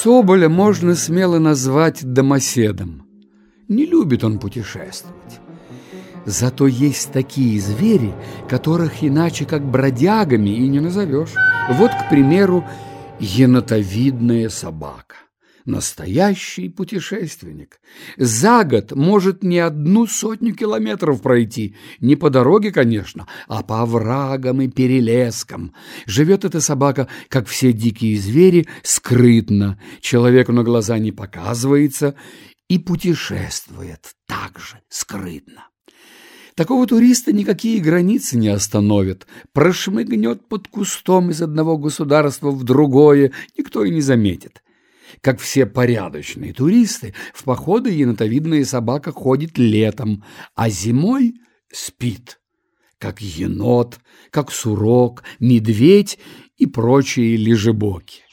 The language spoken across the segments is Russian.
Соболя можно смело назвать домоседом. Не любит он путешествовать. Зато есть такие звери, которых иначе как бродягами и не назовешь. Вот, к примеру, енотовидная собака. Настоящий путешественник. За год может не 100 километров пройти. Не по дороге, конечно, а по оврагам и перелескам. Живет эта собака, как все дикие звери, скрытно. Человеку на глаза не показывается и путешествует так же скрытно. Такого туриста никакие границы не остановят. Прошмыгнет под кустом из одного государства в другое, никто и не заметит. Как все порядочные туристы, в походы енотовидная собака ходит летом, а зимой спит, как енот, как сурок, медведь и прочие лежебоки.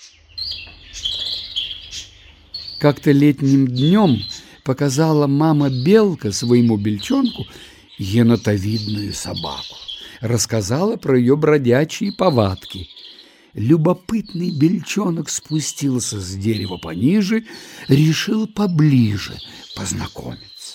Как-то летним днем показала мама-белка своему бельчонку енотовидную собаку. Рассказала про ее бродячие повадки. Любопытный бельчонок спустился с дерева пониже, решил поближе познакомиться.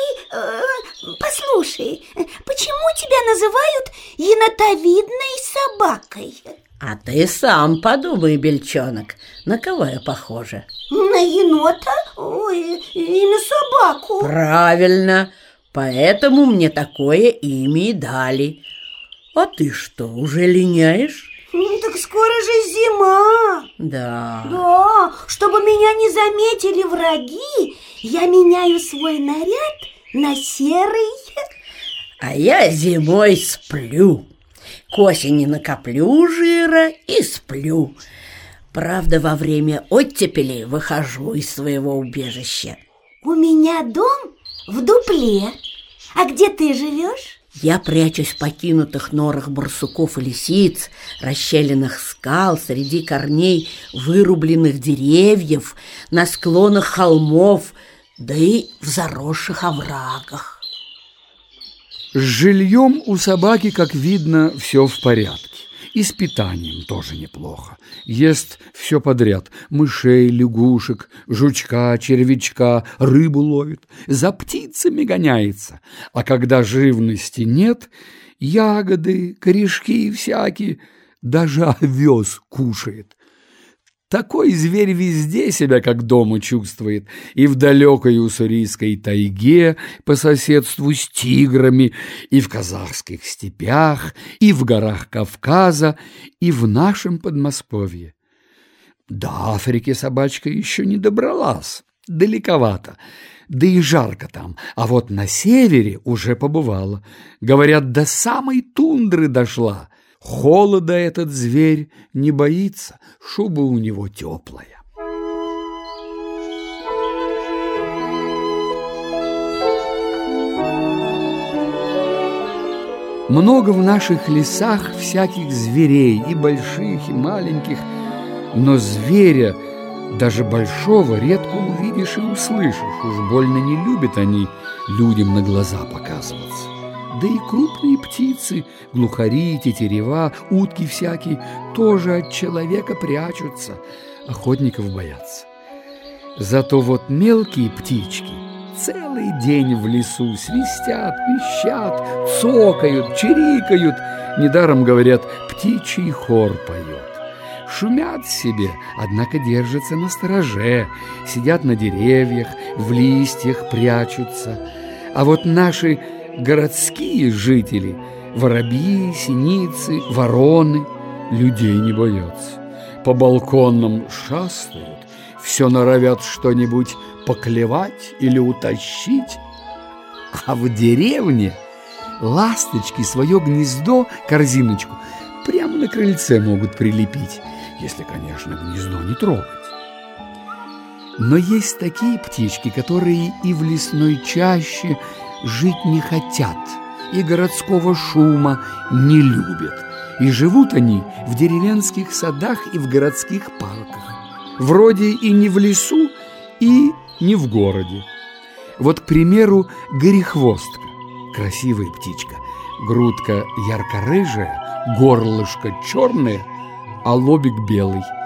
Ой, послушай, почему тебя называют енотовидной собакой? А ты сам подумай, бельчонок, на кого я похожа? На енота? Ой, и на собаку. Правильно, поэтому мне такое имя и дали. А ты что, уже линяешь? Так скоро же зима. Да, чтобы меня не заметили враги, я меняю свой наряд на серый. А я зимой сплю. К осени накоплю жира и сплю. Правда, во время оттепели выхожу из своего убежища. У меня дом в дупле. А где ты живешь? Я прячусь в покинутых норах барсуков и лисиц, расщелинах скал, среди корней вырубленных деревьев, на склонах холмов, да и в заросших оврагах. С жильем у собаки, как видно, все в порядке. И с питанием тоже неплохо. Ест все подряд. Мышей, лягушек, жучка, червячка, рыбу ловит. За птицами гоняется. А когда живности нет, ягоды, корешки всякие, даже овес кушает. Такой зверь везде себя как дома чувствует, и в далекой уссурийской тайге по соседству с тиграми, и в казахских степях, и в горах Кавказа, и в нашем Подмосковье. До Африки собачка еще не добралась, далековато, да и жарко там, а вот на севере уже побывала. Говорят, до самой тундры дошла. Холода этот зверь не боится, шуба у него теплая. Много в наших лесах всяких зверей, и больших, и маленьких, но зверя, даже большого, редко увидишь и услышишь. Уж больно не любят они людям на глаза показываться. Да и крупные птицы, глухари, тетерева, утки всякие, тоже от человека прячутся, охотников боятся. Зато вот мелкие птички целый день в лесу свистят, пищат, цокают, чирикают. Недаром говорят, птичий хор поет. Шумят себе, однако держатся настороже, сидят на деревьях, в листьях прячутся. А вот наши городские жители, воробьи, синицы, вороны, людей не боятся. По балконам шастают, все норовят что-нибудь поклевать или утащить. А в деревне ласточки свое гнездо, корзиночку, прямо на крыльце могут прилепить, если, конечно, гнездо не трогать. Но есть такие птички, которые и в лесной чаще жить не хотят, и городского шума не любят. И живут они в деревенских садах и в городских парках. Вроде и не в лесу, и не в городе. Вот, к примеру, горехвостка. Красивая птичка. Грудка ярко-рыжая, горлышко черное, а лобик белый.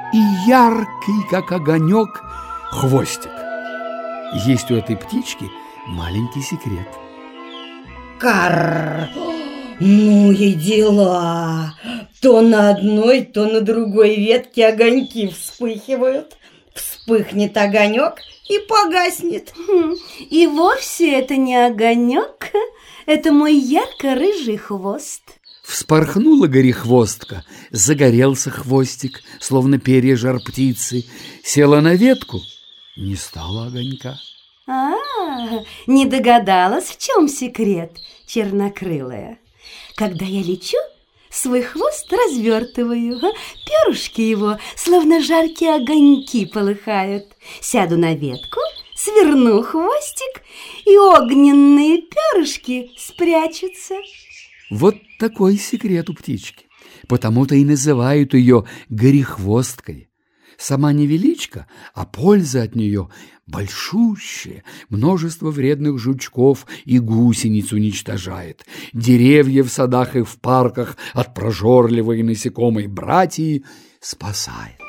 и яркий, как огонек, хвостик. Есть у этой птички маленький секрет. Карр! Ну и дела! То на одной, то на другой ветке огоньки вспыхивают. Вспыхнет огонек и погаснет. И вовсе это не огонек, это мой ярко-рыжий хвост. Вспорхнула горехвостка, загорелся хвостик, словно перья жар-птицы. Села на ветку, не стало огонька. Не догадалась, в чем секрет, чернокрылая. Когда я лечу, свой хвост развертываю, перышки его, словно жаркие огоньки, полыхают. Сяду на ветку, сверну хвостик, и огненные перышки спрячутся. Вот такой секрет у птички. Потому-то и называют ее горехвосткой. Сама невеличка, а польза от нее большущая. Множество вредных жучков и гусениц уничтожает. Деревья в садах и в парках от прожорливой насекомой братьи спасает.